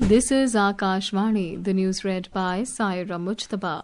This is Akashvani, the news read by Saira Mujtaba.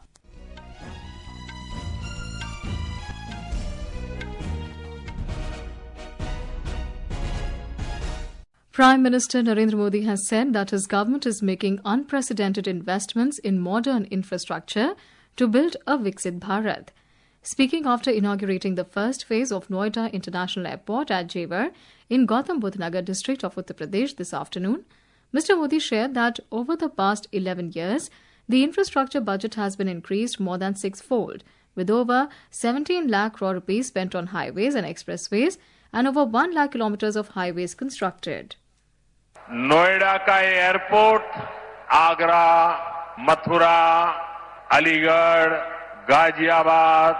Prime Minister Narendra Modi has said that his government is making unprecedented investments in modern infrastructure to build a Viksit Bharat. Speaking after inaugurating the first phase of Noida International Airport at Jewar in Gautam Budh Nagar district of Uttar Pradesh this afternoon, Mr. Modi shared that over the past 11 years, the infrastructure budget has been increased more than sixfold, with over 17 lakh crore rupees spent on highways and expressways and over 1 lakh kilometers of highways constructed. Noida का airport Agra, Mathura, Aligarh, Ghaziabad,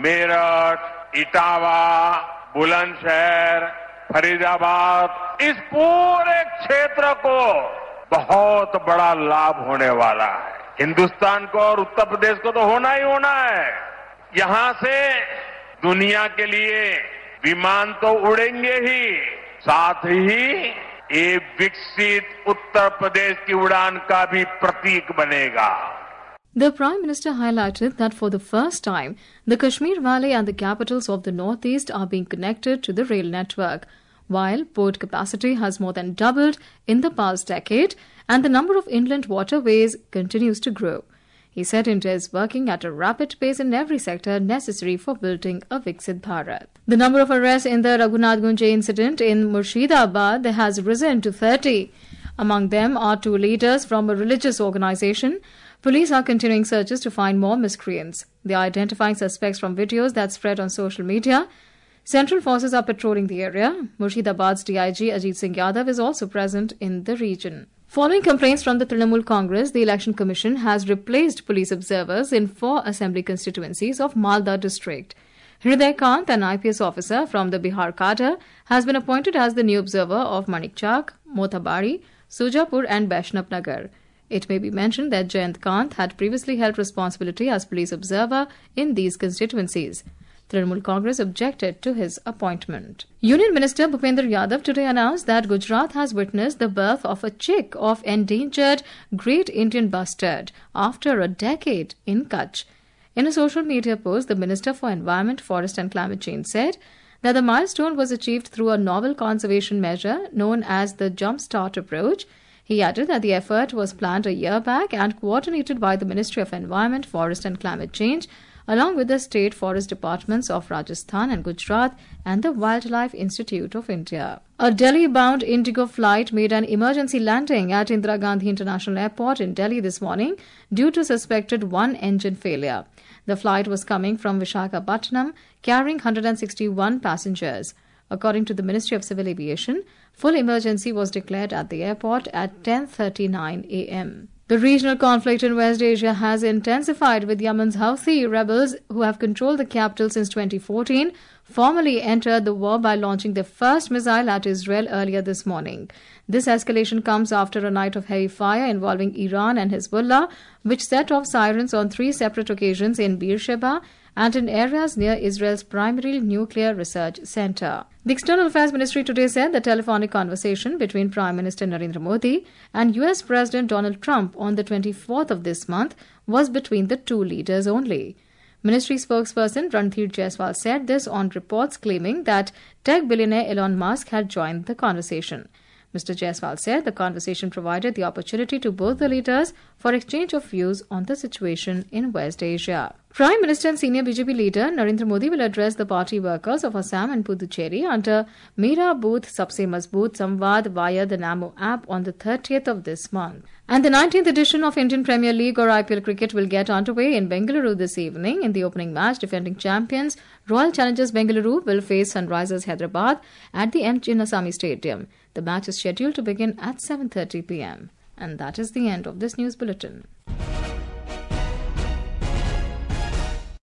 Meerut, Etawah, Bulandshahr, Faridabad, इस पूरे क्षेत्र को बहुत बड़ा लाभ होने वाला है। हिंदुस्तान को और उत्तर प्रदेश को तो होना ही होना है। यहां से दुनिया के लिए विमान तो उड़ेंगे ही, साथ ही ये विकसित उत्तर प्रदेश की उड़ान का भी प्रतीक बनेगा। The Prime Minister highlighted that for the first time, the Kashmir Valley and the capitals of the Northeast are being connected to the rail network, while port capacity has more than doubled in the past decade and the number of inland waterways continues to grow. He said India is working at a rapid pace in every sector necessary for building a Viksit Bharat. The number of arrests in the Raghunath Gunje incident in Murshidabad has risen to 30. Among them are 2 leaders from a religious organization. Police are continuing searches to find more miscreants. They are identifying suspects from videos that spread on social media. Central forces are patrolling the area. Murshidabad's DIG Ajit Singh Yadav is also present in the region. Following complaints from the Trinamool Congress, the Election Commission has replaced police observers in 4 assembly constituencies of Malda district. Hriday Kant, an IPS officer from the Bihar cadre, has been appointed as the new observer of Manikchak, Mothabari, Sujapur and Vaishnav Nagar. It may be mentioned that Jayant Kant had previously held responsibility as police observer in these constituencies. Trinamool Congress objected to his appointment. Union Minister Bhupendra Yadav today announced that Gujarat has witnessed the birth of a chick of endangered Great Indian Bustard after a decade in Kutch. In a social media post, the Minister for Environment, Forest and Climate Change said that the milestone was achieved through a novel conservation measure known as the Jump Start approach. He added that the effort was planned a year back and coordinated by the Ministry of Environment, Forest and Climate Change, along with the State Forest Departments of Rajasthan and Gujarat and the Wildlife Institute of India. A Delhi-bound Indigo flight made an emergency landing at Indira Gandhi International Airport in Delhi this morning due to suspected one-engine failure. The flight was coming from Visakhapatnam, carrying 161 passengers. According to the Ministry of Civil Aviation, full emergency was declared at the airport at 10:39 a.m. The regional conflict in West Asia has intensified, with Yemen's Houthi rebels, who have controlled the capital since 2014, formally entered the war by launching their first missile at Israel earlier this morning. This escalation comes after a night of heavy fire involving Iran and Hezbollah, which set off sirens on 3 separate occasions in Beersheba and in areas near Israel's primary nuclear research center. The External Affairs Ministry today said the telephonic conversation between Prime Minister Narendra Modi and US President Donald Trump on the 24th of this month was between the 2 leaders only. Ministry spokesperson Ranadhir Jaiswal said this on reports claiming that tech billionaire Elon Musk had joined the conversation. Mr. Jaiswal said the conversation provided the opportunity to both the leaders for exchange of views on the situation in West Asia. Prime Minister and senior BJP leader Narendra Modi will address the party workers of Assam and Puducherry under Mera Booth Sabse Mazboot Samvad via the Namo app on the 30th of this month. And the 19th edition of Indian Premier League or IPL cricket will get underway in Bengaluru this evening. In the opening match, defending champions Royal Challengers Bengaluru will face Sunrisers Hyderabad at the M. Chinnaswamy Stadium. The match is scheduled to begin at 7:30 p.m. And that is the end of this news bulletin.